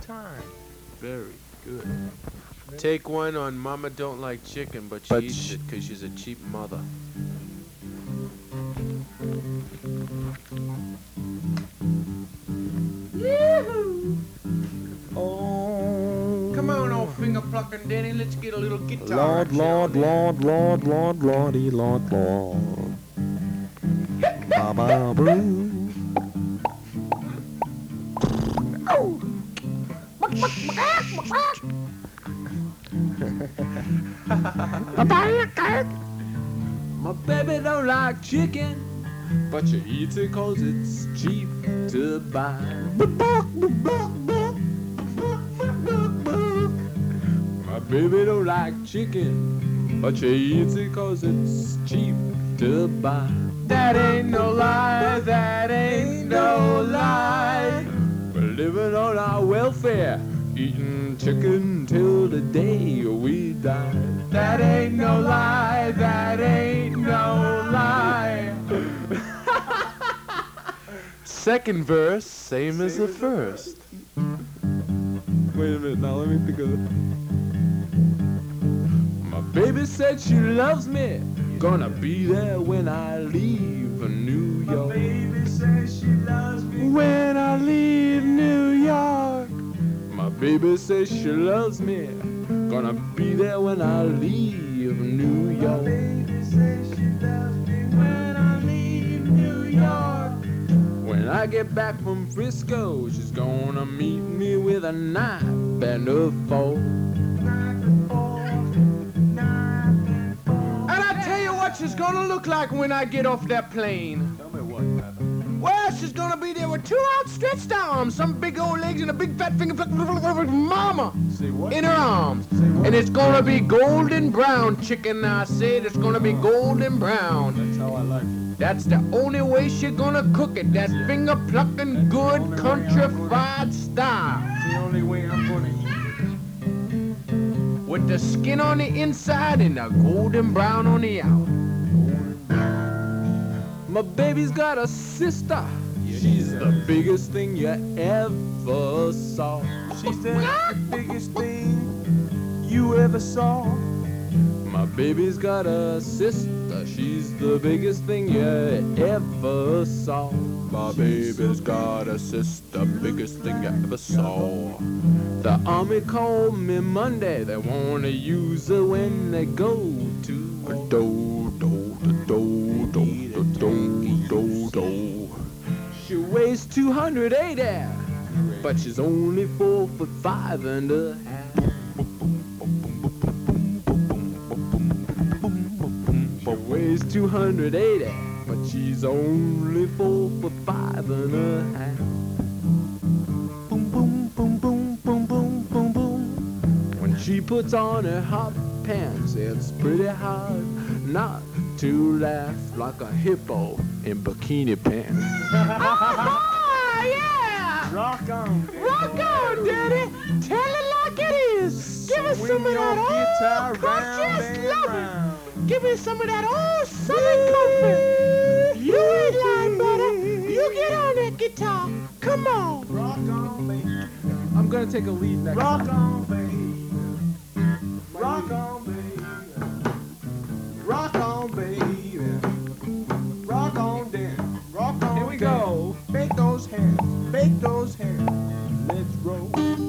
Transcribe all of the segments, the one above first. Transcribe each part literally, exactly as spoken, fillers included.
time. Very good. Take one on Mama don't like chicken, but she But eats sh- it because she's a cheap mother. Oh, Come on, old finger plucking Danny, let's get a little guitar. Lord, action Lord, on there. Lord, Lord, Lord, Lordy, Lord, Lord. Baba Boo. My baby don't like chicken, but she eats it cause it's cheap to buy. My baby don't like chicken, but she eats it cause it's cheap to buy. That ain't no lie, that ain't no lie. We're living on our welfare, eating chicken till the day we die. That ain't no lie, that ain't no lie. Second verse, same as the first. Wait a minute, now let me think of it. My baby said she loves me, gonna be there when I leave New York. My baby says she loves me when I leave New York. My baby says she loves me, gonna be there when I leave New York. My baby says she loves me when I leave New York. When I get back from Frisco, she's gonna meet me with a knife and a fork. And I tell you what she's gonna look like when I get off that plane. Tell me what, Papa. Well, she's gonna be there with two outstretched arms, some big old legs, and a big fat finger, mama, Say what? in her arms. Say what? And it's gonna be golden brown chicken, I said. It's gonna be golden brown. That's how I like it. That's the only way she's gonna cook it. That finger plucking, good country fried style. It's the only way I'm gonna eat With the skin on the inside and the golden brown on the out. My baby's got a sister. She's the biggest thing you ever saw. She said the biggest thing you ever saw. My baby's got a sister. She's the biggest thing you ever saw. My baby's got a sister, biggest thing you ever saw. The army called me Monday. They wanna use her when they go to do do do do do do do do. She weighs two hundred eighty, but she's only four foot five and a half. She weighs two hundred eighty, but she's only four foot five and a half. Boom, boom, boom, boom, boom, boom, boom, boom. When she puts on her hot pants, it's pretty hard not to laugh like a hippo in bikini pants. Ah, yeah! Rock on. Rock on, Daddy! Tell it like it is! Give us Swing some of your that guitar old round conscious and loving! round. Give me some of that old southern comfort! You ain't lying, brother! You get on that guitar! Come on! Rock on, baby. I'm gonna take a lead next Rock time. on, baby. Rock on, baby. Rock on, baby. Rock on, then. Rock on. Here we then. go. Bake those hands. Bake those hands. Let's roll.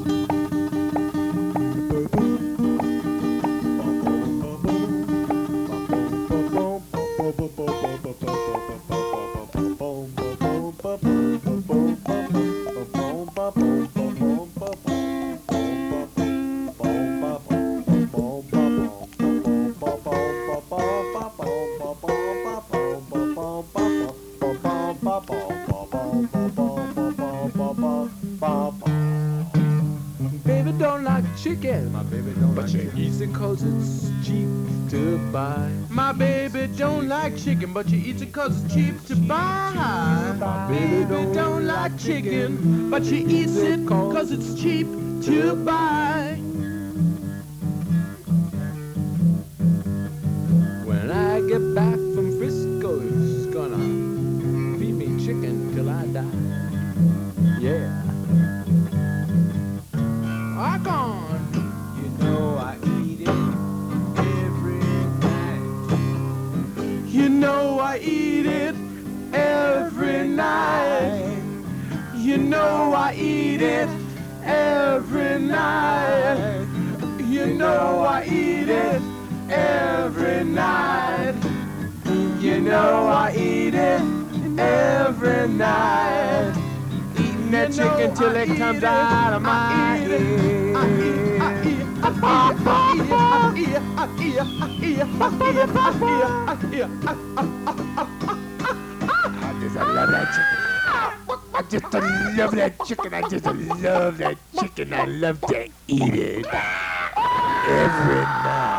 Baby don't like chicken, My baby don't but like she chicken. eats it cause it's cheap to buy. My baby don't like chicken, but she eats it cause it's cheap to buy. My baby don't like chicken, but she eats it cause it's cheap to buy. When I get back from Frisco, she's gonna feed me chicken till I die. Yeah. You know I eat it every night. You know I eat it every night. You know I eat it every night. You know I eat it every night. Eating that chicken till it comes out of my head. I just love that chicken. I just love that chicken. I just love that chicken. I love to eat it every night.